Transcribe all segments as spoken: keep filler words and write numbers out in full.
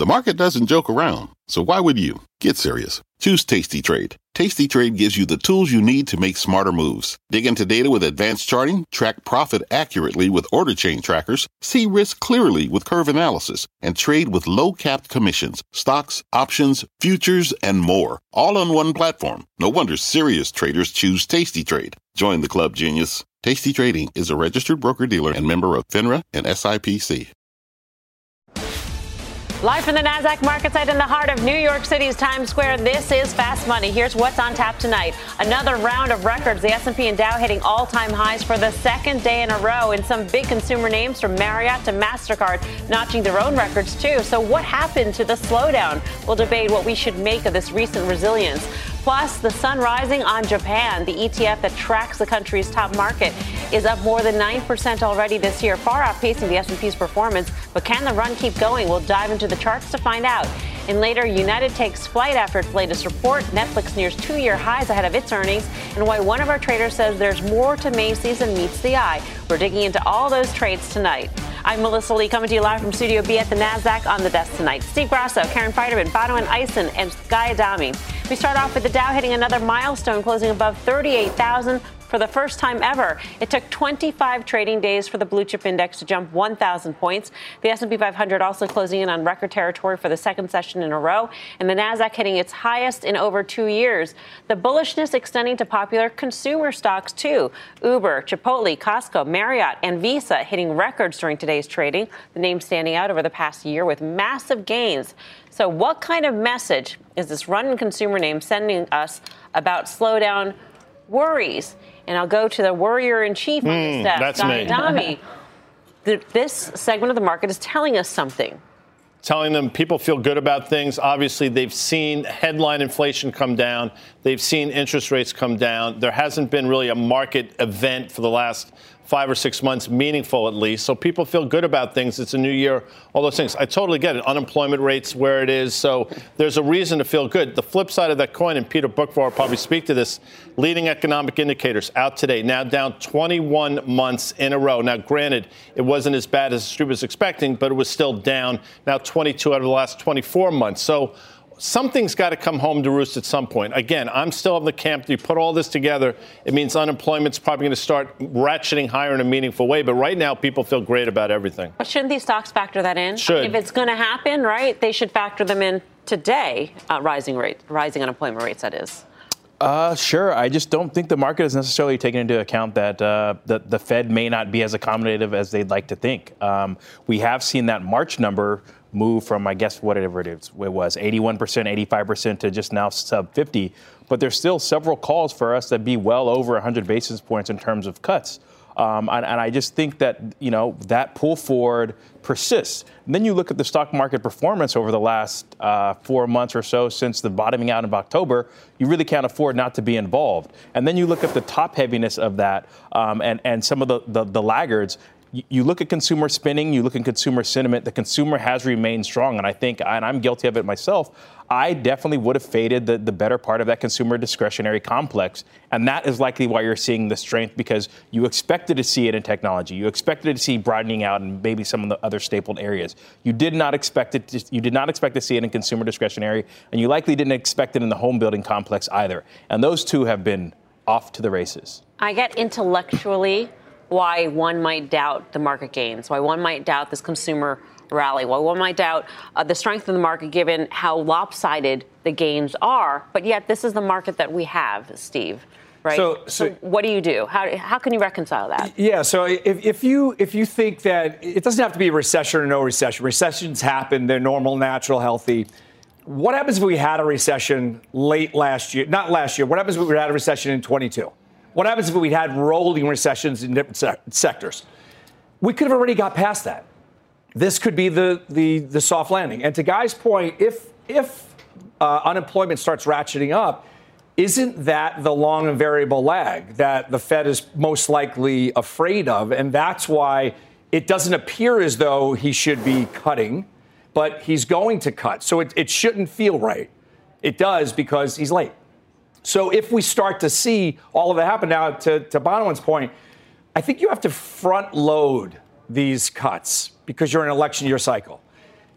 The market doesn't joke around, so why would you? Get serious. Choose Tasty Trade. Tasty Trade gives you the tools you need to make smarter moves. Dig into data with advanced charting, track profit accurately with order chain trackers, see risk clearly with curve analysis, and trade with low-capped commissions, stocks, options, futures, and more. All on one platform. No wonder serious traders choose Tasty Trade. Join the club, genius. Tasty Trading is a registered broker-dealer and member of FINRA and S I P C. Live from the NASDAQ market site in the heart of New York City's Times Square, this is Fast Money. Here's what's on tap tonight. Another round of records. The S and P and Dow hitting all-time highs for the second day in a row. And some big consumer names from Marriott to MasterCard notching their own records, too. So what happened to the slowdown? We'll debate what we should make of this recent resilience. Plus, the sun rising on Japan. The E T F that tracks the country's top market is up more than nine percent already this year, far outpacing the S and P's performance. But can the run keep going? We'll dive into the charts to find out. And later, United takes flight after its latest report. Netflix nears two-year highs ahead of its earnings, and why one of our traders says there's more to Macy's than meets the eye. We're digging into all those trades tonight. I'm Melissa Lee, coming to you live from Studio B at the NASDAQ. On the desk tonight, Steve Grasso, Karen Feiderman, Bonawyn Eisen, and Guy Adami. We start off with the Dow hitting another milestone, closing above thirty-eight thousand for the first time ever. It took twenty-five trading days for the blue chip index to jump one thousand points. The S and P five hundred also closing in on record territory for the second session in a row, and the Nasdaq hitting its highest in over two years. The bullishness extending to popular consumer stocks too. Uber, Chipotle, Costco, Marriott, and Visa hitting records during today's trading. The names standing out over the past year with massive gains. So what kind of message is this run in consumer name sending us about slowdown worries? And I'll go to the worrier-in-chief on this Mm, desk, that's Guy me. Adami. The, this segment of the market is telling us something. Telling them people feel good about things. Obviously, they've seen headline inflation come down. They've seen interest rates come down. There hasn't been really a market event for the last five or six months, meaningful at least. So people feel good about things. It's a new year, all those things. I totally get it. Unemployment rate's where it is. So there's a reason to feel good. The flip side of that coin, and Peter Bookvar will probably speak to this, leading economic indicators out today, now down twenty-one months in a row. Now, granted, it wasn't as bad as the street was expecting, but it was still down now twenty-two out of the last twenty-four months. So something's got to come home to roost at some point. Again, I'm still in the camp. You put all this together, it means unemployment's probably going to start ratcheting higher in a meaningful way. But right now, people feel great about everything. But shouldn't these stocks factor that in? Should. If it's going to happen, right, they should factor them in today, uh, rising rate, rising unemployment rates, that is. Uh, sure. I just don't think the market is necessarily taking into account that uh, the, the Fed may not be as accommodative as they'd like to think. Um, we have seen that March number move from, I guess, whatever it is, it was eighty-one percent, eighty-five percent to just now sub fifty. But there's still several calls for us that be well over one hundred basis points in terms of cuts. Um, and, and I just think that, you know, that pull forward persists. And then you look at the stock market performance over the last uh, four months or so since the bottoming out of October, you really can't afford not to be involved. And then you look at the top heaviness of that um, and, and some of the, the, the laggards. You look at consumer spending, you look at consumer sentiment, the consumer has remained strong. And I think, and I'm guilty of it myself, I definitely would have faded the, the better part of that consumer discretionary complex. And that is likely why you're seeing the strength, because you expected to see it in technology. You expected to see broadening out in maybe some of the other stapled areas. You did not expect it to, you did not expect to see it in consumer discretionary, and you likely didn't expect it in the home building complex either. And those two have been off to the races. I get intellectually why one might doubt the market gains, why one might doubt this consumer rally, why one might doubt uh, the strength of the market given how lopsided the gains are. But yet this is the market that we have, Steve, right? So, so, so what do you do? How, how can you reconcile that? Yeah, so if, if you if you think that it doesn't have to be a recession or no recession, recessions happen, they're normal, natural, healthy. What happens if we had a recession late last year? Not last year. What happens if we had a recession in twenty-two? What happens if we had rolling recessions in different se- sectors? We could have already got past that. This could be the the, the soft landing. And to Guy's point, if if uh, unemployment starts ratcheting up, isn't that the long and variable lag that the Fed is most likely afraid of? And that's why it doesn't appear as though he should be cutting, but he's going to cut. So it, it shouldn't feel right. It does because he's late. So if we start to see all of that happen now, to, to Bonawyn's point, I think you have to front load these cuts because you're in an election year cycle.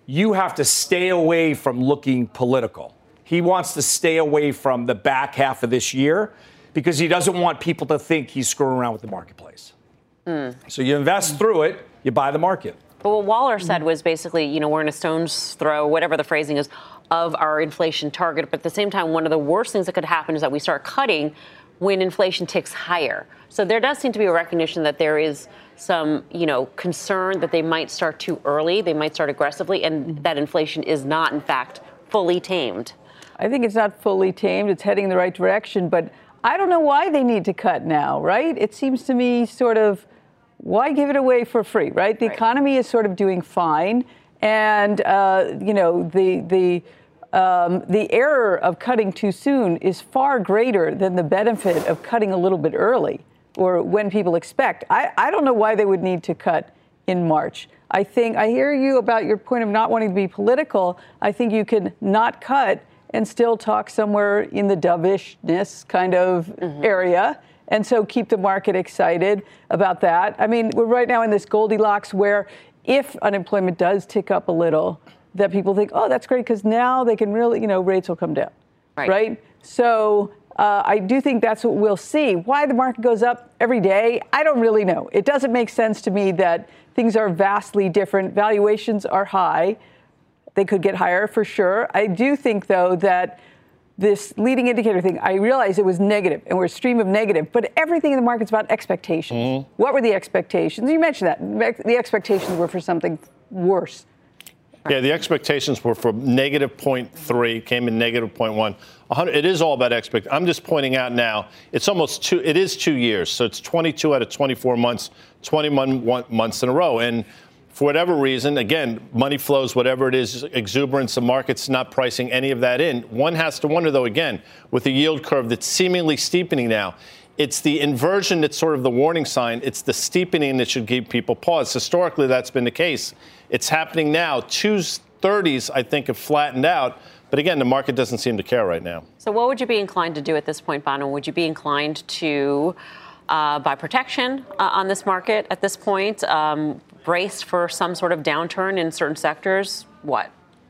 you have to stay away from looking political. He wants to stay away from the back half of this year because he doesn't want people to think he's screwing around with the marketplace. Mm. So you invest through it, you buy the market. But what Waller said was basically, you know, we're in a stone's throw, whatever the phrasing is, of our inflation target. But at the same time, one of the worst things that could happen is that we start cutting when inflation ticks higher. So there does seem to be a recognition that there is some, you know, concern that they might start too early, they might start aggressively, and that inflation is not, in fact, fully tamed. I think it's not fully tamed. It's heading in the right direction. But I don't know why they need to cut now, right? It seems to me sort of, why give it away for free, right? The right. economy is sort of doing fine. And, uh, you know, the the um, the error of cutting too soon is far greater than the benefit of cutting a little bit early or when people expect. I, I don't know why they would need to cut in March. I think I hear you about your point of not wanting to be political. I think you can not cut and still talk somewhere in the dovishness kind of mm-hmm. area. And so keep the market excited about that. I mean, we're right now in this Goldilocks where if unemployment does tick up a little, that people think, oh, that's great, because now they can really, you know, rates will come down, right? right? So uh, I do think that's what we'll see. Why the market goes up every day, I don't really know. It doesn't make sense to me that things are vastly different. Valuations are high. They could get higher for sure. I do think, though, that this leading indicator thing, I realized it was negative, and we're a stream of negative, but everything in the market's about expectations. Mm-hmm. What were the expectations? You mentioned that. The expectations were for something worse. Yeah, the expectations were for negative zero point three, came in negative zero point one. It is all about expect. I'm just pointing out now, it's almost two, it is two years. So it's twenty-two out of twenty-four months, twenty-one months in a row. And for whatever reason, again, money flows, whatever it is, exuberance, the market's not pricing any of that in. One has to wonder, though, again, with the yield curve that's seemingly steepening now, it's the inversion that's sort of the warning sign. It's the steepening that should give people pause. Historically, that's been the case. It's happening now. two thirties, I think, have flattened out. But again, the market doesn't seem to care right now. So what would you be inclined to do at this point, Bono? Would you be inclined to uh, buy protection uh, on this market at this point? Um, brace for some sort of downturn in certain sectors? What?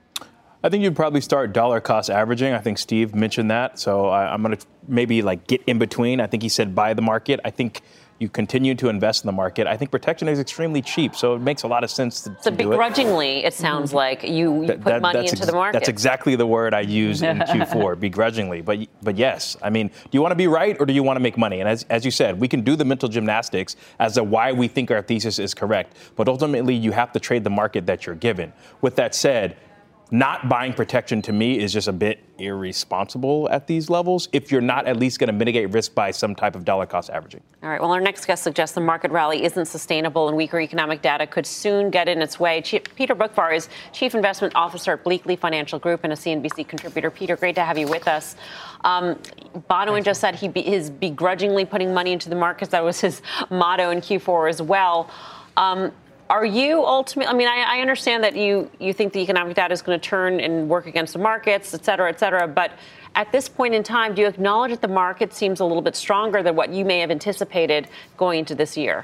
I think you'd probably start dollar cost averaging. I think Steve mentioned that. So I, I'm going to maybe like get in between. I think he said buy the market. I think you continue to invest in the market. I think protection is extremely cheap, so it makes a lot of sense to, so to do begrudgingly, it. it sounds like you, you that, put that, money into ex- the market. That's exactly the word I use in Q four, begrudgingly. But but yes, I mean, do you want to be right or do you want to make money? And as as you said, we can do the mental gymnastics as to why we think our thesis is correct. But ultimately, you have to trade the market that you're given. With that said, not buying protection to me is just a bit irresponsible at these levels if you're not at least going to mitigate risk by some type of dollar cost averaging. All right. Well, our next guest suggests the market rally isn't sustainable and weaker economic data could soon get in its way. Chief, Peter Boockvar is Chief Investment Officer at Bleakley Financial Group and a C N B C contributor. Peter, great to have you with us. Um, Bonawyn just said he be, is begrudgingly putting money into the markets. That was his motto in Q four as well. Um, Are you ultimately, I mean, I, I understand that you, you think the economic data is going to turn and work against the markets, et cetera, et cetera. But at this point in time, do you acknowledge that the market seems a little bit stronger than what you may have anticipated going into this year?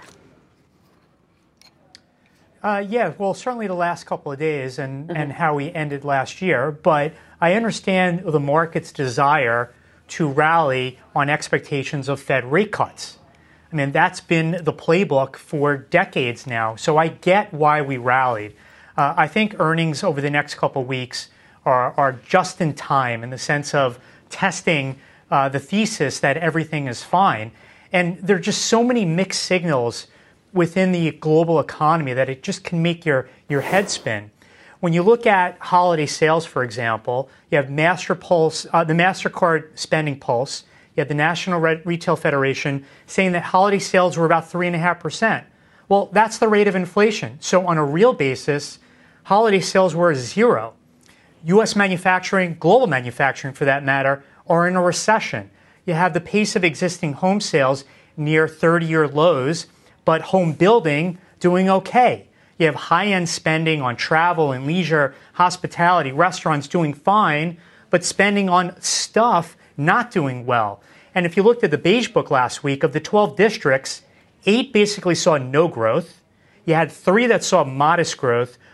Uh, yeah, well, certainly the last couple of days and, mm-hmm. and how we ended last year. But I understand the market's desire to rally on expectations of Fed rate cuts. I mean, that's been the playbook for decades now. So I get why we rallied. Uh, I think earnings over the next couple of weeks are, are just in time in the sense of testing uh, the thesis that everything is fine. And there are just so many mixed signals within the global economy that it just can make your, your head spin. When you look at holiday sales, for example, you have Master Pulse, uh, the MasterCard spending pulse. You had the National Retail Federation saying that holiday sales were about three point five percent. Well, that's the rate of inflation. So on a real basis, holiday sales were zero. U S manufacturing, global manufacturing for that matter, are in a recession. You have the pace of existing home sales near thirty-year lows, but home building doing okay. You have high-end spending on travel and leisure, hospitality, restaurants doing fine, but spending on stuff not doing well. And if you looked at the Beige Book last week, of the twelve districts, eight basically saw no growth. You had three that saw modest growth.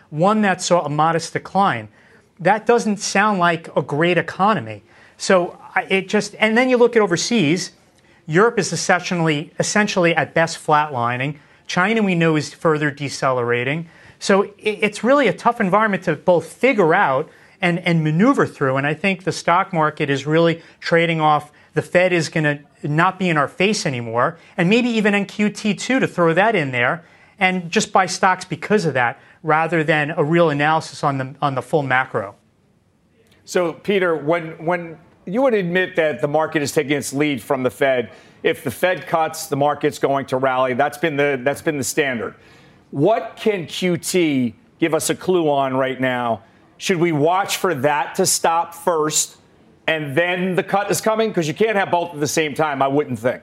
one that saw a modest decline. That doesn't sound like a great economy. So it just, and then you look at overseas, Europe is essentially, essentially at best flatlining. China, we know, is further decelerating. So it's really a tough environment to both figure out and, and maneuver through. And I think the stock market is really trading off the Fed is going to not be in our face anymore, and maybe even in Q T two to throw that in there, and just buy stocks because of that, rather than a real analysis on the on the full macro. So, Peter, when when you would admit that the market is taking its lead from the Fed, if the Fed cuts, the market's going to rally. That's been the that's been the standard. What can Q T give us a clue on right now? Should we watch for that to stop first, and then the cut is coming? Because you can't have both at the same time, I wouldn't think.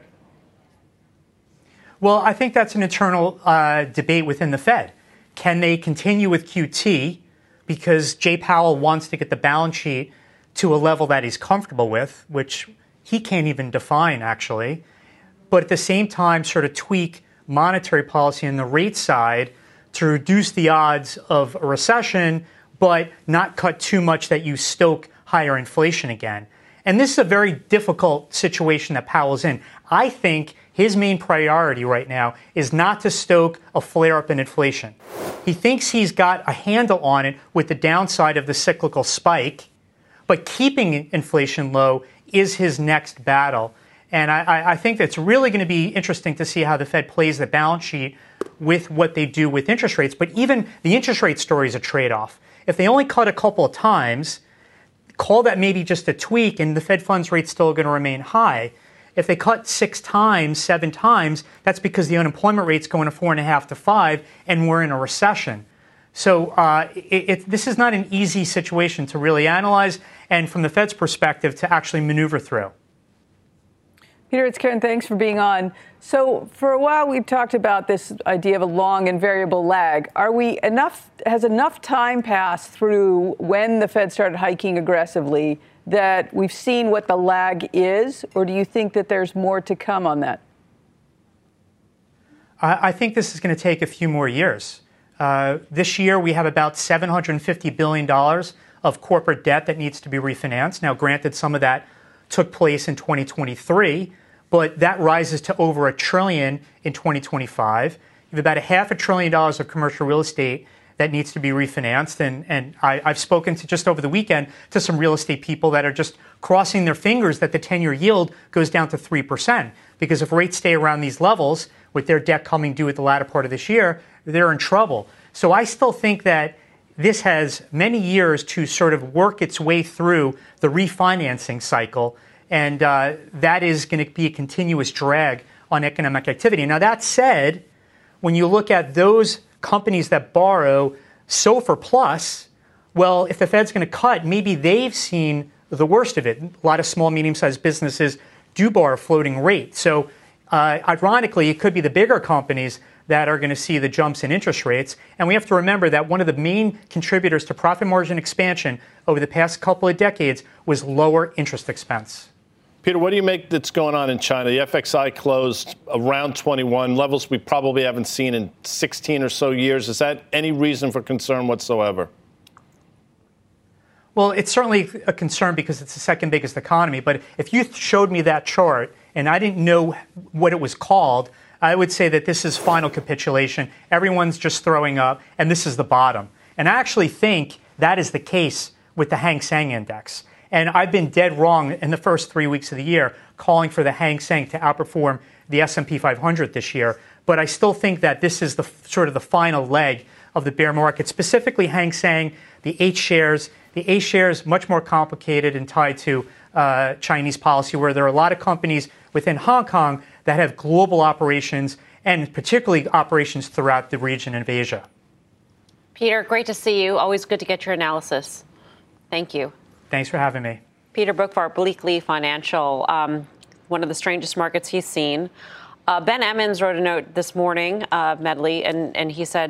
Well, I think that's an internal uh, debate within the Fed. Can they continue with Q T because Jay Powell wants to get the balance sheet to a level that he's comfortable with, which he can't even define, actually, but at the same time sort of tweak monetary policy on the rate side to reduce the odds of a recession, but not cut too much that you stoke higher inflation again. And this is a very difficult situation that Powell's in. I think his main priority right now is not to stoke a flare-up in inflation. He thinks he's got a handle on it with the downside of the cyclical spike, but keeping inflation low is his next battle. And I, I think it's really going to be interesting to see how the Fed plays the balance sheet with what they do with interest rates. But even the interest rate story is a trade-off. If they only cut a couple of times, call that maybe just a tweak, and the Fed funds rate's still going to remain high. If they cut six times, seven times, that's because the unemployment rate's going to four and a half to five, and we're in a recession. So uh, it, it, this is not an easy situation to really analyze, and from the Fed's perspective, to actually maneuver through. Peter, it's Karen. Thanks for being on. So for a while, we've talked about this idea of a long and variable lag. Are we enough, has enough time passed through when the Fed started hiking aggressively that we've seen what the lag is, or do you think that there's more to come on that? I, I think this is going to take a few more years. Uh, this year, we have about seven hundred fifty billion dollars of corporate debt that needs to be refinanced. Now, granted, some of that took place in twenty twenty-three, but that rises to over a trillion in twenty twenty-five. You have about a half a trillion dollars of commercial real estate that needs to be refinanced. And, and I, I've spoken to just over the weekend to some real estate people that are just crossing their fingers that the ten-year yield goes down to three percent. Because if rates stay around these levels, with their debt coming due at the latter part of this year, they're in trouble. So I still think that this has many years to sort of work its way through the refinancing cycle, and uh, that is going to be a continuous drag on economic activity. Now, that said, when you look at those companies that borrow SOFR plus, well, if the Fed's going to cut, maybe they've seen the worst of it. A lot of small, medium-sized businesses do borrow floating rate. So, uh, ironically, it could be the bigger companies that are going to see the jumps in interest rates. And we have to remember that one of the main contributors to profit margin expansion over the past couple of decades was lower interest expense. Peter, what do you make that's going on in China? The F X I closed around twenty-one, levels we probably haven't seen in sixteen or so years. Is that any reason for concern whatsoever? Well, it's certainly a concern because it's the second biggest economy. But if you showed me that chart and I didn't know what it was called, I would say that this is final capitulation. Everyone's just throwing up, and this is the bottom. And I actually think that is the case with the Hang Seng Index. And I've been dead wrong in the first three weeks of the year, calling for the Hang Seng to outperform the S and P five hundred this year. But I still think that this is the sort of the final leg of the bear market, specifically Hang Seng, the H shares. The A shares, much more complicated and tied to uh, Chinese policy, where there are a lot of companies within Hong Kong that have global operations, and particularly operations throughout the region of Asia. Peter, great to see you. Always good to get your analysis. Thank you. Thanks for having me. Peter Boockvar, Bleakley Financial, um, one of the strangest markets he's seen. Uh, Ben Emmons wrote a note this morning, uh, Medley, and, and he said,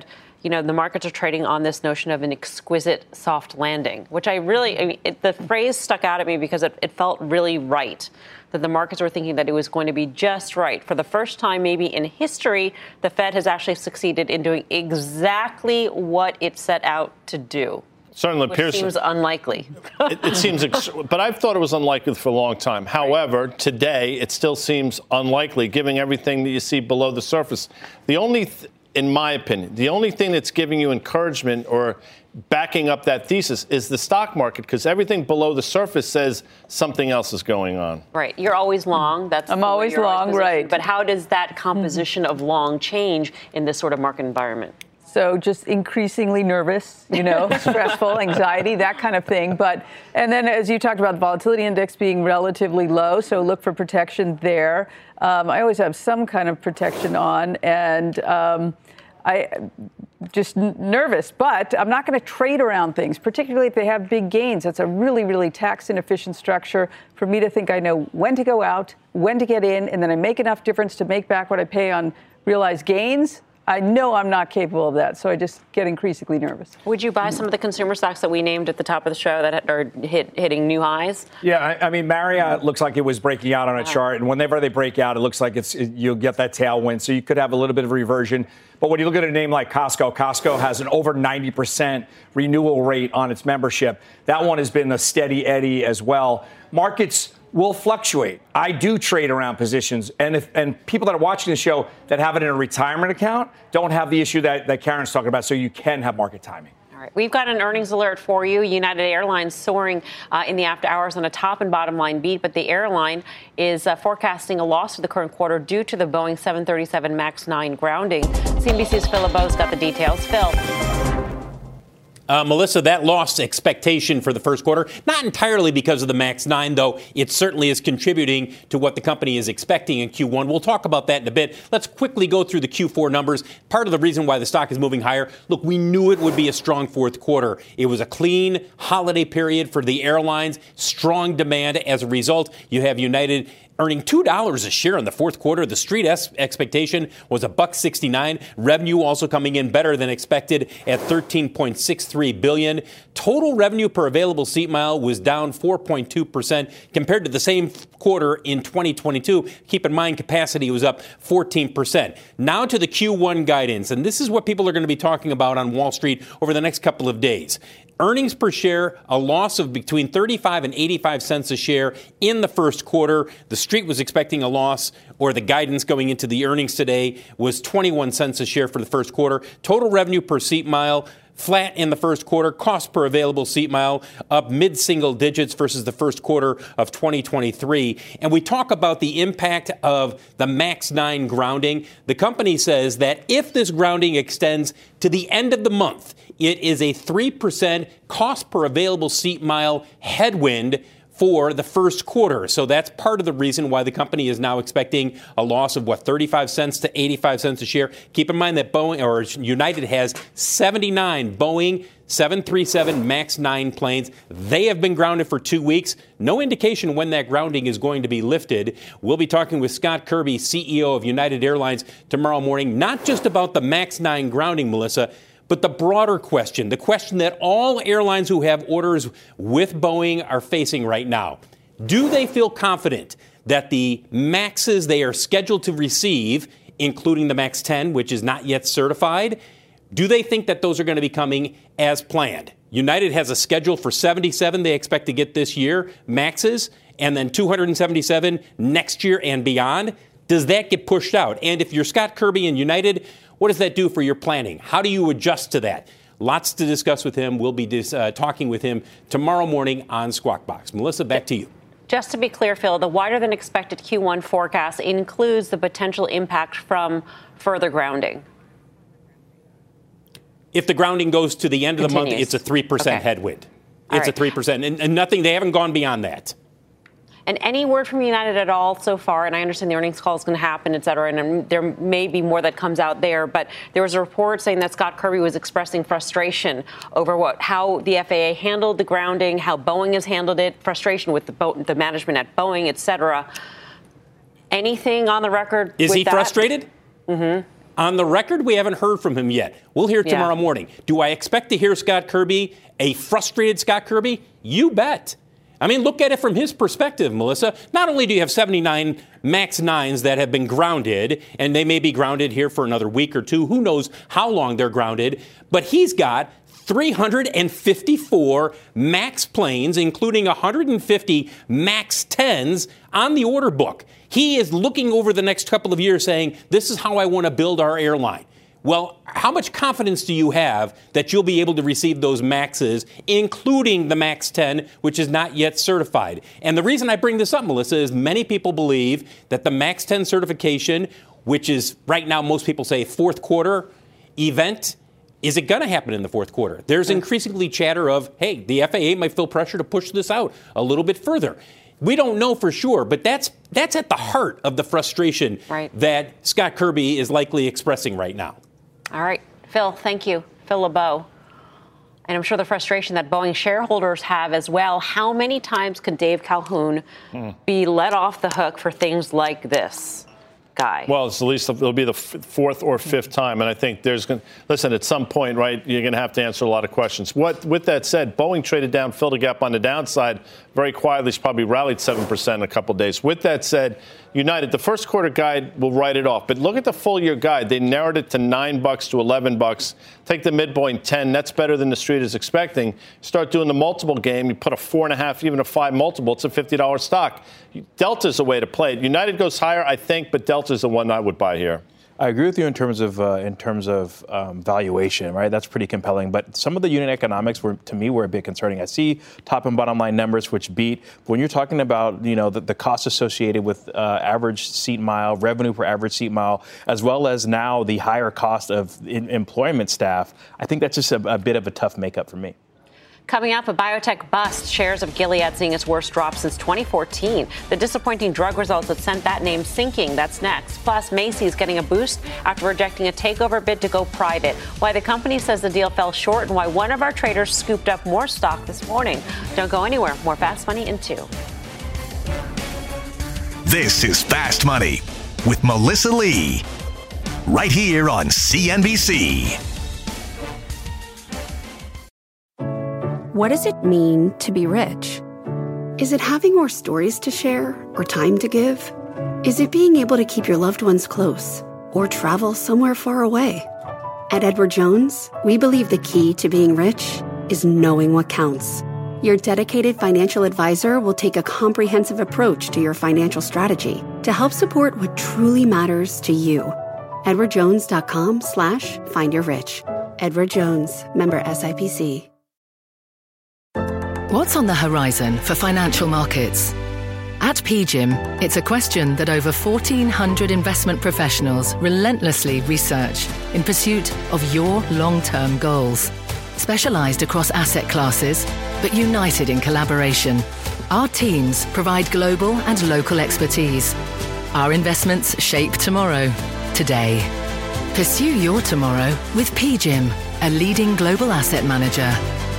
you know, the markets are trading on this notion of an exquisite soft landing, which I really, I mean, it, the phrase stuck out at me because it, it felt really right. That the markets were thinking that it was going to be just right. For the first time, maybe in history, the Fed has actually succeeded in doing exactly what it set out to do. Certainly Which appears. seems unlikely. it, it seems, ex- but I've thought it was unlikely for a long time. However, today it still seems unlikely, given everything that you see below the surface. The only, th- in my opinion, the only thing that's giving you encouragement or backing up that thesis is the stock market, because everything below the surface says something else is going on. Right. You're always long. That's I'm always long, right. But how does that composition mm-hmm. of long change in this sort of market environment? So just increasingly nervous, you know, stressful, anxiety, that kind of thing. But and then as you talked about the volatility index being relatively low, so look for protection there. Um, I always have some kind of protection on, and um, I just n- nervous. But I'm not going to trade around things, particularly if they have big gains. That's a really, really tax inefficient structure for me to think I know when to go out, when to get in, and then I make enough difference to make back what I pay on realized gains. I know I'm not capable of that, so I just get increasingly nervous. Would you buy some of the consumer stocks that we named at the top of the show that are hit, hitting new highs? Yeah, I, I mean, Marriott looks like it was breaking out on a uh-huh. chart, and whenever they break out, it looks like it's it, you'll get that tailwind, so you could have a little bit of reversion. But when you look at a name like Costco, Costco has an over ninety percent renewal rate on its membership. That one has been a steady Eddie as well. Markets will fluctuate. I do trade around positions, and if and people that are watching the show that have it in a retirement account don't have the issue that, that Karen's talking about, so you can have market timing. All right. We've got an earnings alert for you. United Airlines soaring uh, in the after hours on a top and bottom line beat, but the airline is uh, forecasting a loss for the current quarter due to the Boeing seven thirty-seven MAX nine grounding. C N B C's Phil LeBeau's got the details. Phil. Uh, Melissa, that lost expectation for the first quarter, not entirely because of the MAX nine, though it certainly is contributing to what the company is expecting in Q one. We'll talk about that in a bit. Let's quickly go through the Q four numbers. Part of the reason why the stock is moving higher, look, we knew it would be a strong fourth quarter. It was a clean holiday period for the airlines, strong demand. As a result, you have United earning two dollars a share in the fourth quarter. The street es- expectation was a buck sixty-nine. Revenue also coming in better than expected at thirteen point six three billion dollars. Total revenue per available seat mile was down four point two percent compared to the same quarter in twenty twenty-two. Keep in mind, capacity was up fourteen percent. Now to the Q one guidance, and this is what people are going to be talking about on Wall Street over the next couple of days. Earnings per share, a loss of between thirty-five and eighty-five cents a share in the first quarter. The street was expecting a loss, or the guidance going into the earnings today was twenty-one cents a share for the first quarter. Total revenue per seat mile, flat in the first quarter. Cost per available seat mile up mid-single digits versus the first quarter of twenty twenty-three. And we talk about the impact of the MAX nine grounding. The company says that if this grounding extends to the end of the month, it is a three percent cost per available seat mile headwind for the first quarter. So that's part of the reason why the company is now expecting a loss of, what, thirty-five cents to eighty-five cents a share. Keep in mind that Boeing or United has seventy-nine Boeing seven thirty-seven MAX nine planes. They have been grounded for two weeks. No indication when that grounding is going to be lifted. We'll be talking with Scott Kirby, C E O of United Airlines, tomorrow morning, not just about the MAX nine grounding, Melissa, but the broader question, the question that all airlines who have orders with Boeing are facing right now. Do they feel confident that the MAXes they are scheduled to receive, including the MAX ten, which is not yet certified, do they think that those are going to be coming as planned? United has a schedule for seventy-seven they expect to get this year, MAXes, and then two hundred seventy-seven next year and beyond. Does that get pushed out? And if you're Scott Kirby and United, what does that do for your planning? How do you adjust to that? Lots to discuss with him. We'll be dis- uh, talking with him tomorrow morning on Squawk Box. Melissa, back to you. Just to be clear, Phil, the wider than expected Q one forecast includes the potential impact from further grounding. If the grounding goes to the end of Continues. the month, it's a three percent okay. headwind. All it's right. a three percent. And, and nothing, they haven't gone beyond that. And any word from United at all so far, and I understand the earnings call is going to happen, et cetera, and there may be more that comes out there, but there was a report saying that Scott Kirby was expressing frustration over what how the F A A handled the grounding, how Boeing has handled it, frustration with the, Bo- the management at Boeing, et cetera. Anything on the record Is with he that? frustrated? Mm-hmm. On the record, we haven't heard from him yet. We'll hear Yeah. tomorrow morning. Do I expect to hear Scott Kirby, a frustrated Scott Kirby? You bet. I mean, look at it from his perspective, Melissa. Not only do you have seventy-nine MAX nines that have been grounded, and they may be grounded here for another week or two. Who knows how long they're grounded. But he's got three hundred fifty-four MAX planes, including one hundred fifty MAX tens on the order book. He is looking over the next couple of years saying, this is how I want to build our airline. Well, how much confidence do you have that you'll be able to receive those MAXes, including the MAX ten, which is not yet certified? And the reason I bring this up, Melissa, is many people believe that the MAX ten certification, which is right now most people say fourth quarter event, is it going to happen in the fourth quarter? There's increasingly chatter of, hey, the F A A might feel pressure to push this out a little bit further. We don't know for sure, but that's that's at the heart of the frustration right. that Scott Kirby is likely expressing right now. All right, Phil, thank you. Phil LeBeau. And I'm sure the frustration that Boeing shareholders have as well. How many times could Dave Calhoun hmm. be let off the hook for things like this? Guy. Well, it's at least it'll be the f- fourth or fifth time, and I think there's going. Listen, at some point, right, you're going to have to answer a lot of questions. What, with that said, Boeing traded down, filled a gap on the downside very quietly. It's probably rallied seven percent in a couple of days. With that said, United, the first quarter guide will write it off, but look at the full year guide. They narrowed it to nine bucks to eleven bucks. Take the midpoint ten. That's better than the street is expecting. Start doing the multiple game. You put a four and a half, even a five multiple. It's a fifty dollars stock. Delta's a way to play it. United goes higher, I think, but Delta's the one I would buy here. I agree with you in terms of uh, in terms of um, valuation, right? That's pretty compelling. But some of the unit economics were, to me, were a bit concerning. I see top and bottom line numbers which beat. But when you're talking about, you know, the, the costs associated with uh, average seat mile, revenue per average seat mile, as well as now the higher cost of in, employment staff, I think that's just a, a bit of a tough makeup for me. Coming up, a biotech bust. Shares of Gilead seeing its worst drop since twenty fourteen. The disappointing drug results that sent that name sinking. That's next. Plus, Macy's getting a boost after rejecting a takeover bid to go private. Why the company says the deal fell short and why one of our traders scooped up more stock this morning. Don't go anywhere. More Fast Money in two. This is Fast Money with Melissa Lee. Right here on C N B C. What does it mean to be rich? Is it having more stories to share or time to give? Is it being able to keep your loved ones close or travel somewhere far away? At Edward Jones, we believe the key to being rich is knowing what counts. Your dedicated financial advisor will take a comprehensive approach to your financial strategy to help support what truly matters to you. edwardjones.com slash find your rich. Edward Jones, member S I P C. What's on the horizon for financial markets? At P G I M, it's a question that over fourteen hundred investment professionals relentlessly research in pursuit of your long-term goals. Specialized across asset classes, but united in collaboration, our teams provide global and local expertise. Our investments shape tomorrow, today. Pursue your tomorrow with P G I M, a leading global asset manager.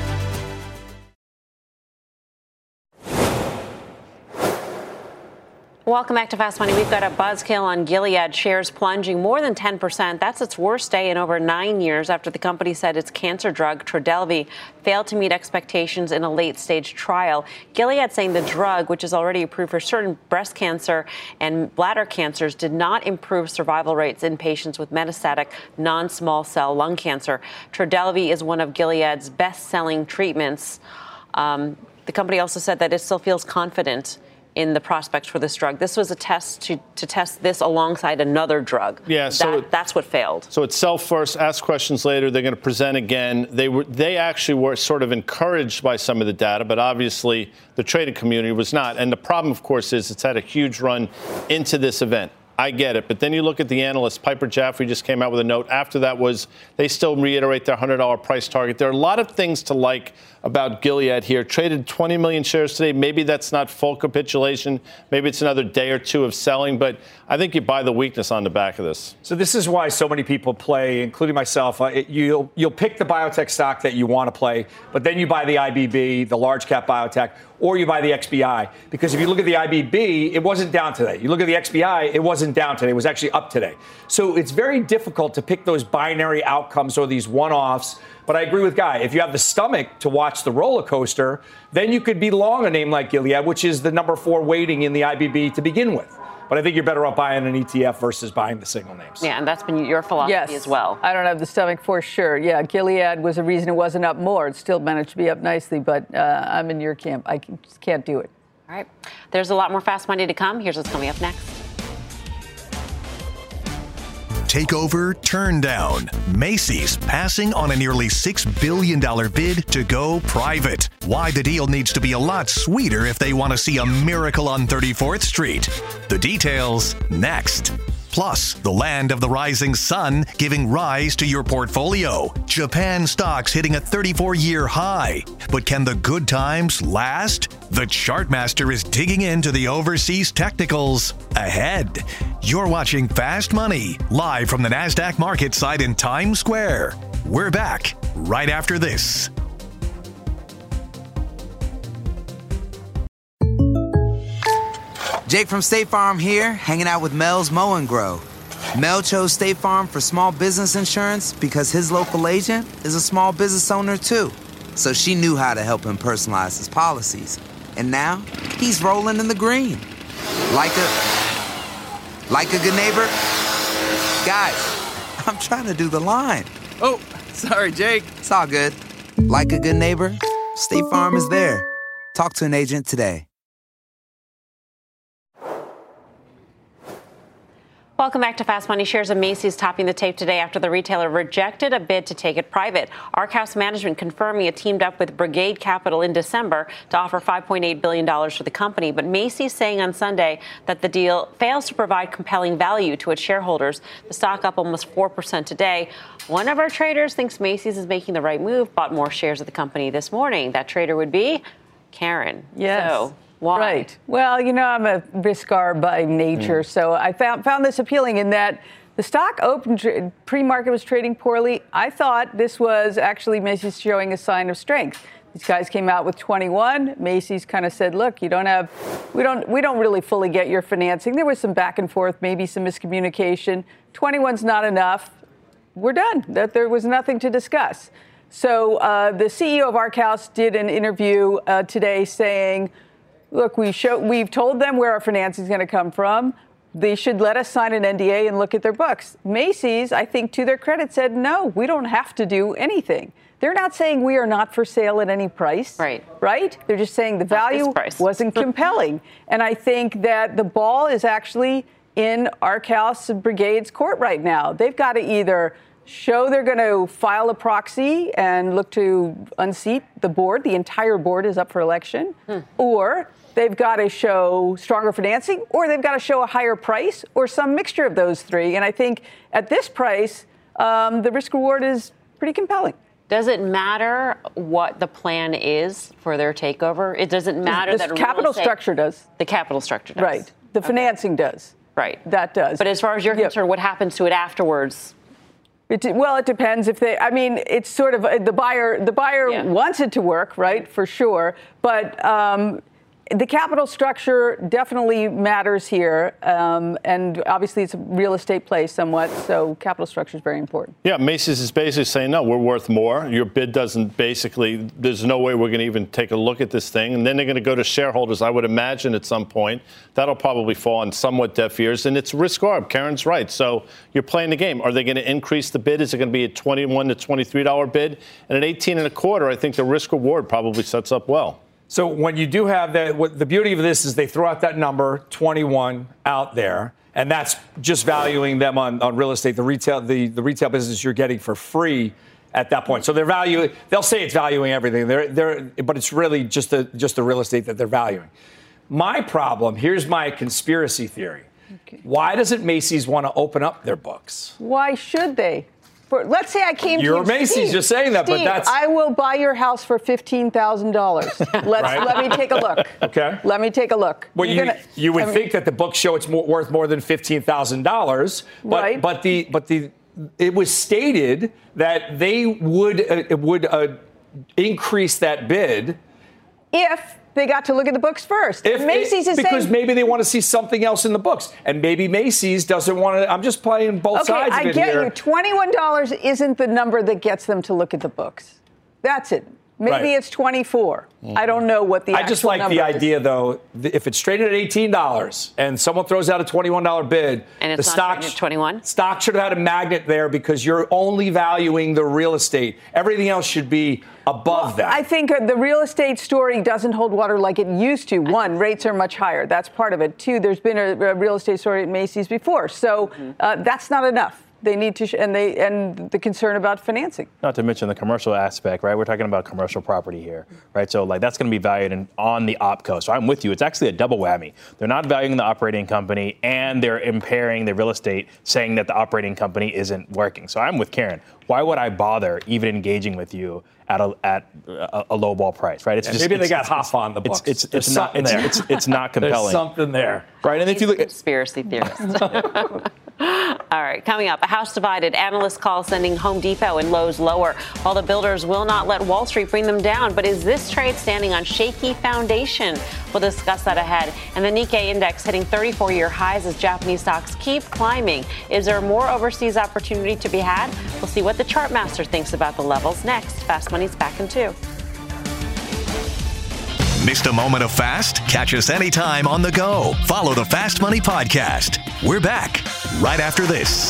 Welcome back to Fast Money. We've got a buzzkill on Gilead. Shares plunging more than ten percent. That's its worst day in over nine years after the company said its cancer drug, Trodelvy, failed to meet expectations in a late-stage trial. Gilead saying the drug, which is already approved for certain breast cancer and bladder cancers, did not improve survival rates in patients with metastatic non-small cell lung cancer. Trodelvy is one of Gilead's best-selling treatments. Um, the company also said that it still feels confident in the prospects for this drug. This was a test to, to test this alongside another drug. Yeah, so that, it, that's what failed. So it's sell first, ask questions later. They're going to present again. They were they actually were sort of encouraged by some of the data, but obviously the trading community was not. And the problem, of course, is it's had a huge run into this event. I get it. But then you look at the analysts. Piper Jaffray just came out with a note. After that was they still reiterate their one hundred dollars price target. There are a lot of things to like about Gilead here. Traded twenty million shares today. Maybe that's not full capitulation. Maybe it's another day or two of selling. But I think you buy the weakness on the back of this. So this is why so many people play, including myself. Uh, it, you'll, you'll pick the biotech stock that you want to play, but then you buy the I B B, the large cap biotech, or you buy the X B I. Because if you look at the I B B, it wasn't down today. You look at the X B I, it wasn't down today. It was actually up today. So it's very difficult to pick those binary outcomes or these one-offs. But I agree with Guy. If you have the stomach to watch the roller coaster, then you could be long a name like Gilead, which is the number four weighting in the I B B to begin with. But I think you're better off buying an E T F versus buying the single names. Yeah, and that's been your philosophy yes. as well. I don't have the stomach for sure. Yeah, Gilead was a reason it wasn't up more. It still managed to be up nicely, but uh, I'm in your camp. I can, just can't do it. All right. There's a lot more Fast Money to come. Here's what's coming up next. Takeover turn down. Macy's passing on a nearly six billion dollars bid to go private. Why the deal needs to be a lot sweeter if they want to see a miracle on thirty-fourth Street. The details next. Plus, the land of the rising sun giving rise to your portfolio. Japan stocks hitting a thirty-four year high. But can the good times last? The Chartmaster is digging into the overseas technicals ahead. You're watching Fast Money, live from the NASDAQ market site in Times Square. We're back right after this. Jake from State Farm here, hanging out with Mel's Mow and Grow. Mel chose State Farm for small business insurance because his local agent is a small business owner too. So she knew how to help him personalize his policies. And now, he's rolling in the green. Like a... Like a good neighbor? Guys, I'm trying to do the line. Oh, sorry, Jake. It's all good. Like a good neighbor, State Farm is there. Talk to an agent today. Welcome back to Fast Money. Shares of Macy's topping the tape today after the retailer rejected a bid to take it private. Arkhouse Management confirming it teamed up with Brigade Capital in December to offer five point eight billion dollars for the company. But Macy's saying on Sunday that the deal fails to provide compelling value to its shareholders. The stock up almost four percent today. One of our traders thinks Macy's is making the right move, bought more shares of the company this morning. That trader would be Karen. Yes. So, why? Right. Well, you know, I'm a risk arb by nature, mm. so I found found this appealing in that the stock opened pre-market was trading poorly. I thought this was actually Macy's showing a sign of strength. These guys came out with twenty-one. Macy's kind of said, "Look, you don't have, we don't, we don't really fully get your financing." There was some back and forth, maybe some miscommunication. twenty-one's not enough. We're done. That there was nothing to discuss. So uh, the C E O of Arkhouse did an interview uh, today saying, look, we show, we've told them where our financing is going to come from. They should let us sign an N D A and look at their books. Macy's, I think, to their credit, said, no, we don't have to do anything. They're not saying we are not for sale at any price. Right. Right? They're just saying the value wasn't compelling. And I think that the ball is actually in Arkhouse Brigade's court right now. They've got to either show they're going to file a proxy and look to unseat the board. The entire board is up for election. Hmm. Or they've got to show stronger financing, or they've got to show a higher price, or some mixture of those three. And I think at this price, um, the risk reward is pretty compelling. Does it matter what the plan is for their takeover? It doesn't matter the that capital structure does. The capital structure does. Right. The okay. financing does. Right. That does. But as far as you're yep. concerned, what happens to it afterwards? It, well, it depends if they, I mean, it's sort of the buyer, the buyer yeah. wants it to work, right, for sure. But um, the capital structure definitely matters here. Um, and obviously it's a real estate play somewhat. So capital structure is very important. Yeah, Macy's is basically saying, no, we're worth more. Your bid doesn't basically, there's no way we're going to even take a look at this thing. And then they're going to go to shareholders, I would imagine, at some point. That'll probably fall on somewhat deaf ears. And it's risk arb. Karen's right. So you're playing the game. Are they going to increase the bid? Is it going to be a twenty-one to twenty-three dollars bid? And at eighteen and a quarter, I think the risk reward probably sets up well. So when you do have that, what the beauty of this is they throw out that number twenty-one out there, and that's just valuing them on, on real estate, the retail, the, the retail business you're getting for free at that point. So they're value, they'll say it's valuing everything, they're, they're, but it's really just the just the real estate that they're valuing. My problem, here's my conspiracy theory. Okay. Why doesn't Macy's want to open up their books? Why should they? For, let's say I came You're to you. Macy's Steve, just saying that, Steve, but that's. I will buy your house for fifteen thousand dollars. Let's Right. let me take a look. Okay. Let me take a look. Well, you, gonna, you would I mean, think that the books show it's more, worth more than fifteen thousand dollars, but Right. but the but the it was stated that they would uh, would uh, increase that bid if they got to look at the books first. If Macy's it, is because saying, maybe they want to see something else in the books, and maybe Macy's doesn't want to. I'm just playing both okay, sides of I it get here. you. twenty-one dollars isn't the number that gets them to look at the books. That's it. Maybe Right. it's twenty-four. I don't know what the I just actual like the number is. idea, though, th- if it's traded at eighteen dollars and someone throws out a twenty-one dollars bid, And it's the not stock, traded at twenty-one? stock should have had a magnet there because you're only valuing the real estate. Everything else should be above that. I think uh, the real estate story doesn't hold water like it used to. One, rates are much higher. That's part of it. Two, there's been a, a real estate story at Macy's before. So uh, that's not enough. They need to, sh- and they, and the concern about financing. Not to mention the commercial aspect, right? We're talking about commercial property here, right? So like that's going to be valued in, on the opco. So I'm with you. It's actually a double whammy. They're not valuing the operating company and they're impairing the real estate, saying that the operating company isn't working. So I'm with Karen. Why would I bother even engaging with you at a at a, a low ball price, right? It's Yeah, just, maybe it's, they got it's, Hoff on the books. It's it's, There's it's not something it's, there. it's, it's, it's not compelling. There's something there, right? And if you look at Conspiracy theorist. All right, coming up, a house divided. Analysts call sending Home Depot and Lowe's lower, while the builders will not let Wall Street bring them down. But is this trade standing on shaky foundation? We'll discuss that ahead. And the Nikkei index hitting thirty-four-year highs as Japanese stocks keep climbing. Is there more overseas opportunity to be had? We'll see what the chart master thinks about the levels next. Fast Money's back in two. Missed a moment of Fast? Catch us anytime on the go. Follow the Fast Money Podcast. We're back right after this.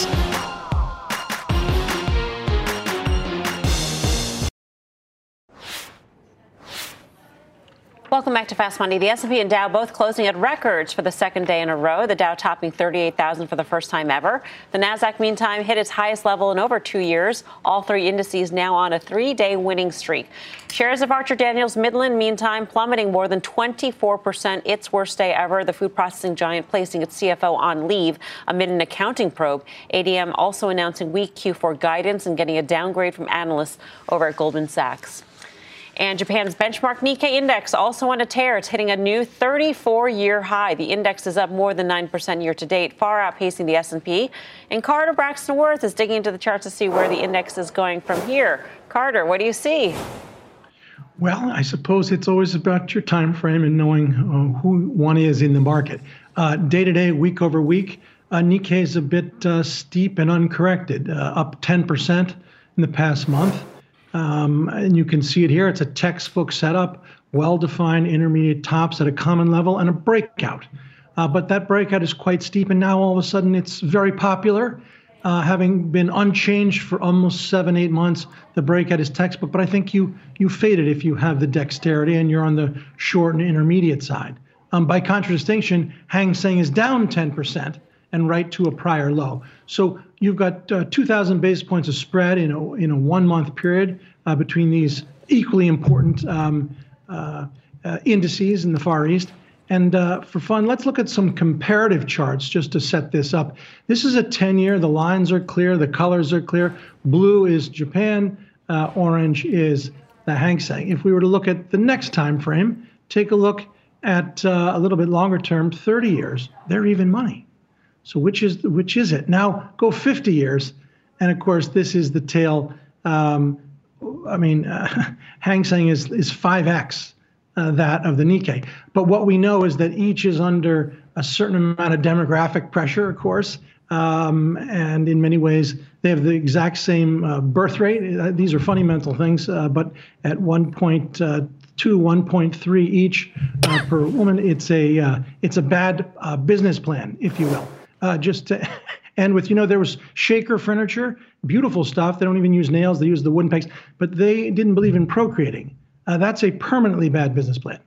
Welcome back to Fast Money. The S and P and Dow both closing at records for the second day in a row. The Dow topping thirty-eight thousand for the first time ever. The Nasdaq, meantime, hit its highest level in over two years. All three indices now on a three-day winning streak. Shares of Archer Daniels Midland, meantime, plummeting more than twenty-four percent. Its worst day ever. The food processing giant placing its C F O on leave amid an accounting probe. A D M also announcing weak Q four guidance and getting a downgrade from analysts over at Goldman Sachs. And Japan's benchmark Nikkei index also on a tear. It's hitting a new thirty-four-year high. The index is up more than nine percent year to date, far outpacing the S and P. And Carter Braxton Worth is digging into the charts to see where the index is going from here. Carter, what do you see? Well, I suppose it's always about your time frame and knowing uh, who one is in the market. Uh, day to day, week over week, uh, Nikkei is a bit uh, steep and uncorrected, uh, up ten percent in the past month. Um, and you can see it here. It's a textbook setup, well-defined intermediate tops at a common level and a breakout. Uh, but that breakout is quite steep, and now all of a sudden it's very popular. Uh, having been unchanged for almost seven, eight months, the breakout is textbook. But I think you you fade it if you have the dexterity and you're on the short and intermediate side. Um, by contradistinction, Hang Seng is down ten percent and right to a prior low. So you've got uh, two thousand basis points of spread in a, in a one-month period uh, between these equally important um, uh, uh, indices in the Far East. And uh, for fun, let's look at some comparative charts just to set this up. This is a ten-year. The lines are clear. The colors are clear. Blue is Japan. Uh, orange is the Hang Seng. If we were to look at the next time frame, take a look at uh, a little bit longer term, thirty years. They're even money. So which is which is it? Now go fifty years, and of course this is the tail. Um, I mean, uh, Hang Seng is is five x uh, that of the Nikkei. But what we know is that each is under a certain amount of demographic pressure, of course, um, and in many ways they have the exact same uh, birth rate. Uh, these are fundamental things, uh, but at one point two, one point three each uh, per woman, it's a uh, it's a bad uh, business plan, if you will. Uh, just to end with, you know, there was Shaker Furniture, beautiful stuff. They don't even use nails. They use the wooden pegs, but they didn't believe in procreating. Uh, that's a permanently bad business plan.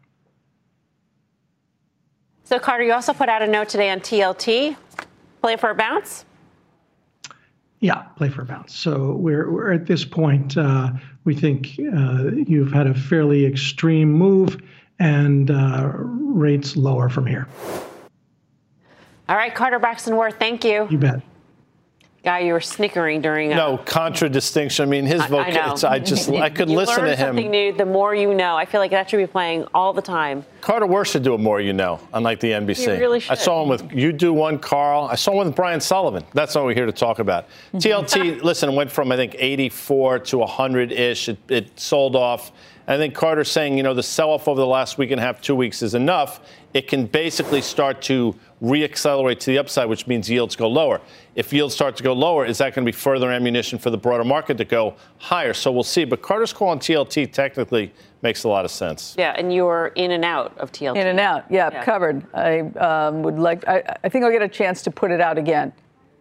So, Carter, you also put out a note today on T L T. Play for a bounce? Yeah, play for a bounce. So we're, we're at this point, uh, we think uh, you've had a fairly extreme move and uh, rates lower from here. All right, Carter Braxton Worth, thank you. You bet. Guy, you were snickering during. A, no contradistinction. I mean, his voc. I, I, it's, I just I could you listen learn to him. Something new. The more you know. I feel like that should be playing all the time. Carter Worth should do it more, you know, unlike the N B C. He really should. I saw him with you do one, Carl. I saw him with Brian Sullivan. That's what we're here to talk about. T L T, listen, went from I think eighty-four to one hundred ish. It, it sold off. I think Carter's saying, you know, the sell-off over the last week and a half, two weeks is enough. It can basically start to reaccelerate to the upside, which means yields go lower. If yields start to go lower, is that going to be further ammunition for the broader market to go higher? So we'll see. But Carter's call on T L T technically makes a lot of sense. Yeah, and you're in and out of T L T. In and out, yeah, yeah. covered. I um, would like, I, I think I'll get a chance to put it out again.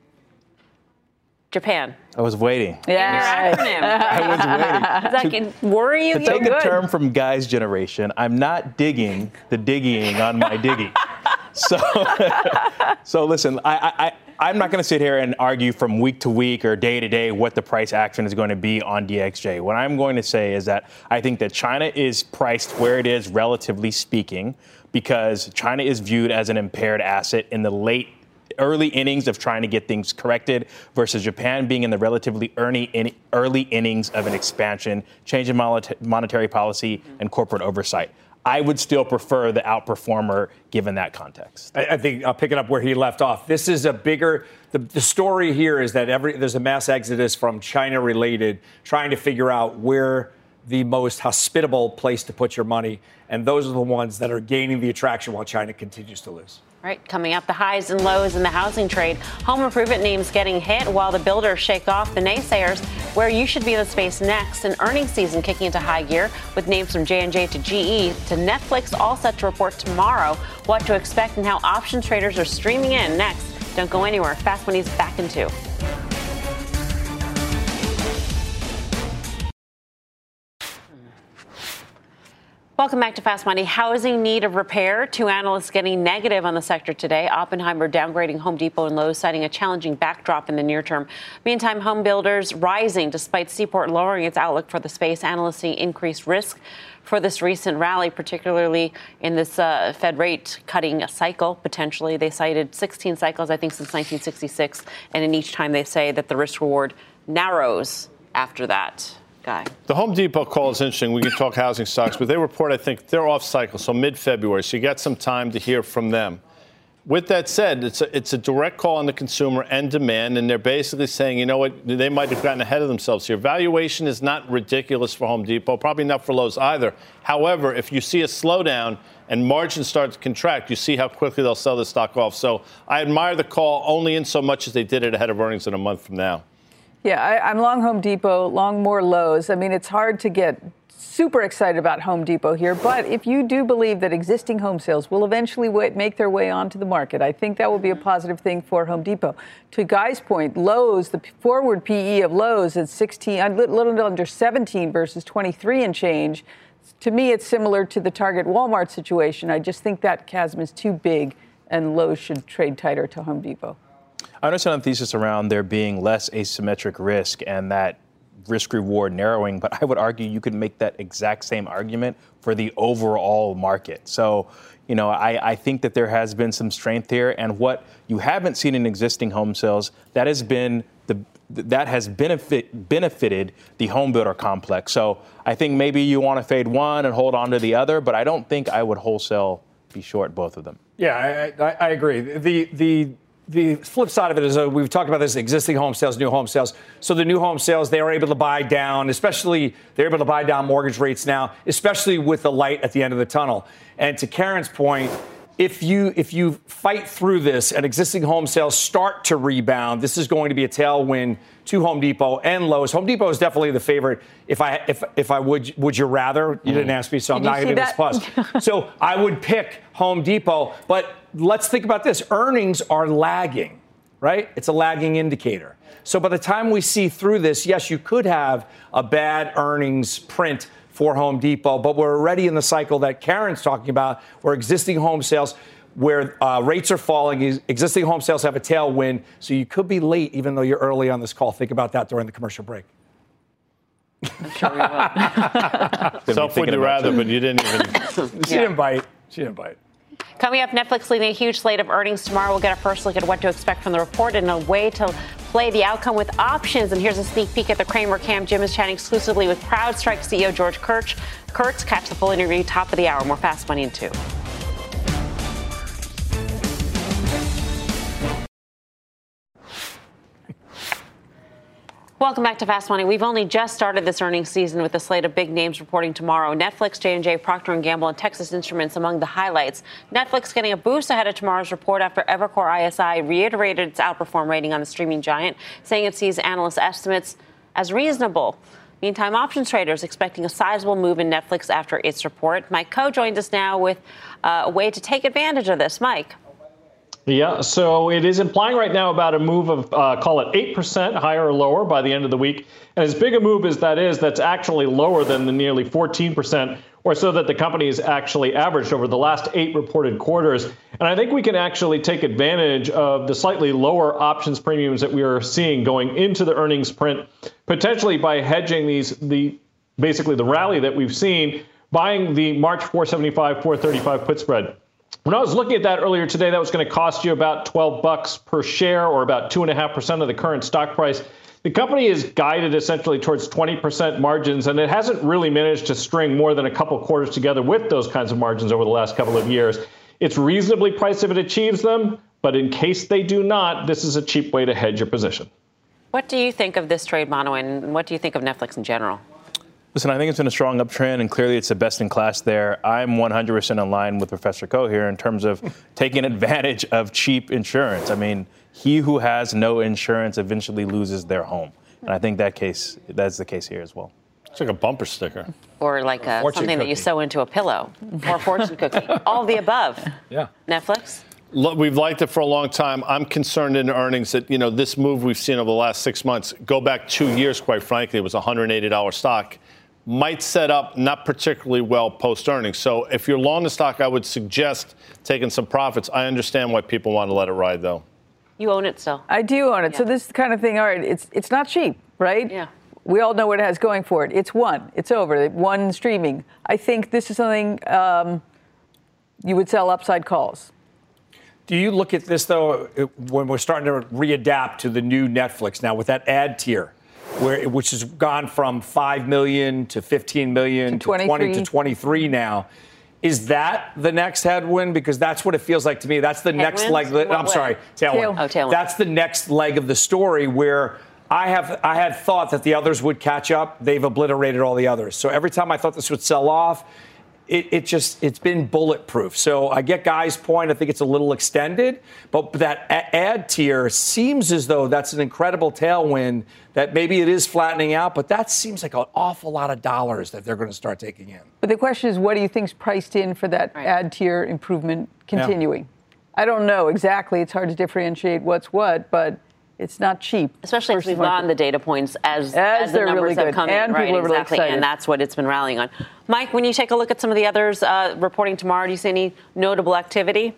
Japan. I was waiting. Yeah. I was waiting. Does that worry you? To take a term from Guy's generation, I'm not digging the digging on my digging. So, so listen, I, I, I'm not going to sit here and argue from week to week or day to day what the price action is going to be on D X J. What I'm going to say is that I think that China is priced where it is, relatively speaking, because China is viewed as an impaired asset in the late early innings of trying to get things corrected versus Japan being in the relatively early, in, early innings of an expansion, change in monetary policy, and corporate oversight. I would still prefer the outperformer given that context. I, I think I'll pick it up where he left off. This is a bigger, the, the story here is that every there's a mass exodus from China related, trying to figure out where the most hospitable place to put your money. And those are the ones that are gaining the attraction while China continues to lose. Right, coming up, the highs and lows in the housing trade. Home improvement names getting hit while the builders shake off the naysayers. Where you should be in the space next. An earnings season kicking into high gear with names from J and J to G E to Netflix all set to report tomorrow. What to expect and how option traders are streaming in next. Don't go anywhere. Fast Money's back in two. Welcome back to Fast Money. Housing need of repair. Two analysts getting negative on the sector today. Oppenheimer downgrading Home Depot and Lowe's, citing a challenging backdrop in the near term. Meantime, home builders rising despite Seaport lowering its outlook for the space. Analysts see increased risk for this recent rally, particularly in this uh, Fed rate cutting cycle, potentially. They cited sixteen cycles, I think, since nineteen sixty-six. And in each time they say that the risk reward narrows after that. Guy. The Home Depot call is interesting. We can talk housing stocks, but they report, I think, they're off cycle, so mid-February. So you got some time to hear from them. With that said, it's a, it's a direct call on the consumer and demand, and they're basically saying, you know what, they might have gotten ahead of themselves here. Valuation is not ridiculous for Home Depot, probably not for Lowe's either. However, if you see a slowdown and margins start to contract, you see how quickly they'll sell the stock off. So I admire the call only in so much as they did it ahead of earnings in a month from now. Yeah, I, I'm long Home Depot, long more Lowe's. I mean, it's hard to get super excited about Home Depot here, but if you do believe that existing home sales will eventually w- make their way onto the market, I think that will be a positive thing for Home Depot. To Guy's point, Lowe's, the forward P E of Lowe's is sixteen, a little under seventeen versus twenty-three and change. To me, it's similar to the Target Walmart situation. I just think that chasm is too big, and Lowe's should trade tighter to Home Depot. I understand the thesis around there being less asymmetric risk and that risk-reward narrowing, but I would argue you could make that exact same argument for the overall market. So, you know, I, I think that there has been some strength here, and what you haven't seen in existing home sales, that has been the that has benefit benefited the home builder complex. So I think maybe you want to fade one and hold on to the other, but I don't think I would wholesale be short both of them. Yeah, I, I, I agree. The the The flip side of it is uh, we've talked about this existing home sales, new home sales. So the new home sales, they are able to buy down, especially they're able to buy down mortgage rates now, especially with the light at the end of the tunnel. And to Karen's point, if you if you fight through this and existing home sales start to rebound, this is going to be a tailwind to Home Depot and Lowe's. Home Depot is definitely the favorite. If I if if I would would you rather? You mm. didn't ask me, so I'm not going to do this plus. So I would pick Home Depot, but let's think about this. Earnings are lagging, right? It's a lagging indicator. So by the time we see through this, yes, you could have a bad earnings print for Home Depot, but we're already in the cycle that Karen's talking about, where existing home sales, where uh, rates are falling, existing home sales have a tailwind, so you could be late even though you're early on this call. Think about that during the commercial break. I'm sure we will. Self would you rather, but you didn't even. She yeah. didn't bite. She didn't bite. Coming up, Netflix leading a huge slate of earnings tomorrow. We'll get a first look at what to expect from the report and a way to play the outcome with options. And here's a sneak peek at the Cramer Cam. Jim is chatting exclusively with CrowdStrike C E O George Kurtz. Kurtz, catch the full interview top of the hour. More Fast Money in two. Welcome back to Fast Money. We've only just started this earnings season with a slate of big names reporting tomorrow. Netflix, J and J, Procter and Gamble, and Texas Instruments among the highlights. Netflix getting a boost ahead of tomorrow's report after Evercore I S I reiterated its outperform rating on the streaming giant, saying it sees analyst estimates as reasonable. Meantime, options traders expecting a sizable move in Netflix after its report. Mike Coe joins us now with uh, a way to take advantage of this. Mike. Yeah, so it is implying right now about a move of, uh, call it eight percent higher or lower by the end of the week. And as big a move as that is, that's actually lower than the nearly fourteen percent or so that the company has actually averaged over the last eight reported quarters. And I think we can actually take advantage of the slightly lower options premiums that we are seeing going into the earnings print, potentially by hedging these, the basically the rally that we've seen, buying the March four seventy-five, four thirty-five put spread. When I was looking at that earlier today, that was going to cost you about twelve bucks per share or about two point five percent of the current stock price. The company is guided essentially towards twenty percent margins, and it hasn't really managed to string more than a couple quarters together with those kinds of margins over the last couple of years. It's reasonably priced if it achieves them, but in case they do not, this is a cheap way to hedge your position. What do you think of this trade, Mono, and what do you think of Netflix in general? Listen, I think it's been a strong uptrend, and clearly it's the best in class there. I'm one hundred percent in line with Professor Coe here in terms of taking advantage of cheap insurance. I mean, he who has no insurance eventually loses their home. And I think that case that's the case here as well. It's like a bumper sticker. Or like a, something cookie. that you sew into a pillow. Or a fortune cookie. All of the above. Yeah. Netflix? We've liked it for a long time. I'm concerned in earnings that, you know, this move we've seen over the last six months, go back two years, quite frankly, it was a one hundred eighty dollars stock, might set up not particularly well post-earnings. So if you're long the stock, I would suggest taking some profits. I understand why people want to let it ride, though. You own it still. I do own it. Yeah. So this kind of thing, all right, it's it's not cheap, right? Yeah. We all know what it has going for it. It's one. It's over. One streaming. I think this is something um, you would sell upside calls. Do you look at this, though, when we're starting to readapt to the new Netflix now with that ad tier, where which has gone from five million to fifteen million to, to twenty to twenty-three now? Is that the next headwind? Because that's what it feels like to me. That's the Headwinds? next leg. Of the, I'm way? sorry, tailwind. Oh, tailwind. That's the next leg of the story where I have I had thought that the others would catch up. They've obliterated all the others. So every time I thought this would sell off, It, it just, it's been bulletproof. So I get Guy's point. I think it's a little extended. But that ad tier seems as though that's an incredible tailwind that maybe it is flattening out. But that seems like an awful lot of dollars that they're going to start taking in. But the question is, what do you think's priced in for that right. ad tier improvement continuing? Yeah. I don't know exactly. It's hard to differentiate what's what, but it's not cheap. Especially as we've gotten the data points as, as, as the numbers really have good. come and in. Right, people are exactly. really excited. And that's what it's been rallying on. Mike, when you take a look at some of the others uh, reporting tomorrow, do you see any notable activity?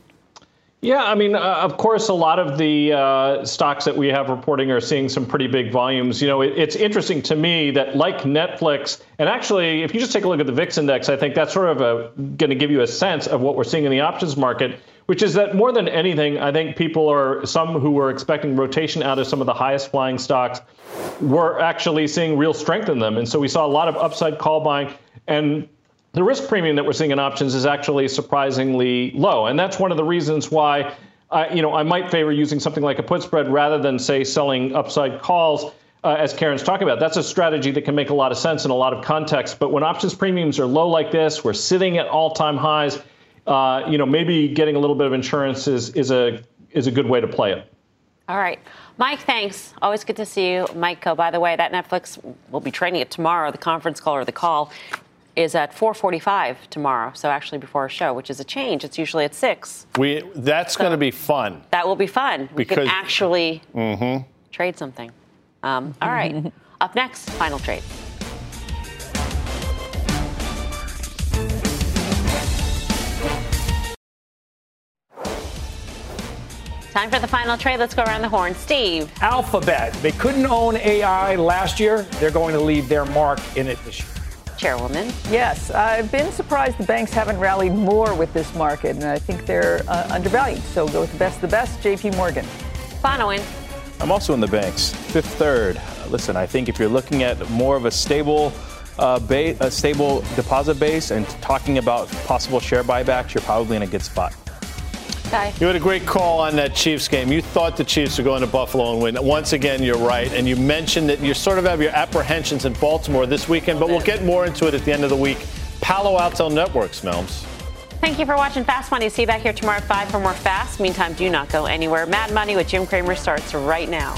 Yeah, I mean, uh, of course, a lot of the uh, stocks that we have reporting are seeing some pretty big volumes. You know, it, it's interesting to me that like Netflix, and actually, if you just take a look at the V I X index, I think that's sort of going to give you a sense of what we're seeing in the options market, which is that more than anything, I think people are, some who were expecting rotation out of some of the highest flying stocks were actually seeing real strength in them. And so we saw a lot of upside call buying, and the risk premium that we're seeing in options is actually surprisingly low. And that's one of the reasons why, uh, you know, I might favor using something like a put spread rather than, say, selling upside calls, uh, as Karen's talking about. That's a strategy that can make a lot of sense in a lot of contexts. But when options premiums are low like this, we're sitting at all-time highs, uh, you know, maybe getting a little bit of insurance is, is, a, is a good way to play it. All right. Mike, thanks. Always good to see you. Mike Coe, by the way, that Netflix will be trading it tomorrow, the conference call or the call is at four forty-five tomorrow, so actually before our show, which is a change. It's usually at six. We That's so going to be fun. That will be fun. We because, can actually mm-hmm. trade something. Um, all right. Up next, final trade. Time for the final trade. Let's go around the horn. Steve. Alphabet. They couldn't own A I last year. They're going to leave their mark in it this year. Chairwoman. Yes, I've been surprised the banks haven't rallied more with this market, and I think they're uh, undervalued. So go with the best of the best, J P Morgan. Bonawyn. I'm also in the banks. Fifth Third. Uh, listen, I think if you're looking at more of a stable uh, ba- a stable deposit base and talking about possible share buybacks, you're probably in a good spot. Okay. You had a great call on that Chiefs game. You thought the Chiefs were going to Buffalo and win. Once again, you're right. And you mentioned that you sort of have your apprehensions in Baltimore this weekend, but we'll get more into it at the end of the week. Palo Alto Networks, Melms. Thank you for watching Fast Money. See you back here tomorrow at five for more Fast. Meantime, do not go anywhere. Mad Money with Jim Cramer starts right now.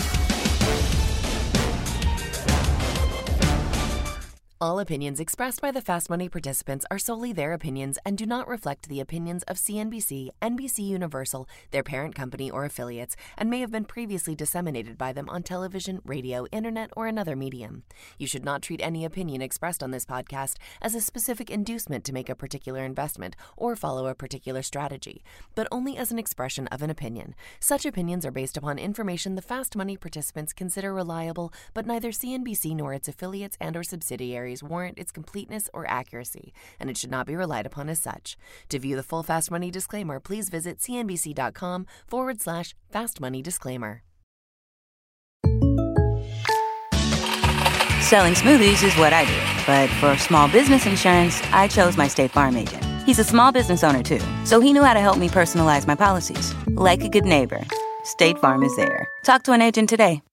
All opinions expressed by the Fast Money participants are solely their opinions and do not reflect the opinions of C N B C, N B C Universal, their parent company, or affiliates, and may have been previously disseminated by them on television, radio, internet, or another medium. You should not treat any opinion expressed on this podcast as a specific inducement to make a particular investment or follow a particular strategy, but only as an expression of an opinion. Such opinions are based upon information the Fast Money participants consider reliable, but neither C N B C nor its affiliates and or subsidiaries warrant its completeness or accuracy, and it should not be relied upon as such. To view the full Fast Money disclaimer, please visit cnbc.com forward slash Fast Money Disclaimer. Selling smoothies is what I do, but for small business insurance, I chose my State Farm agent. He's a small business owner too, so he knew how to help me personalize my policies. Like a good neighbor, State Farm is there. Talk to an agent today.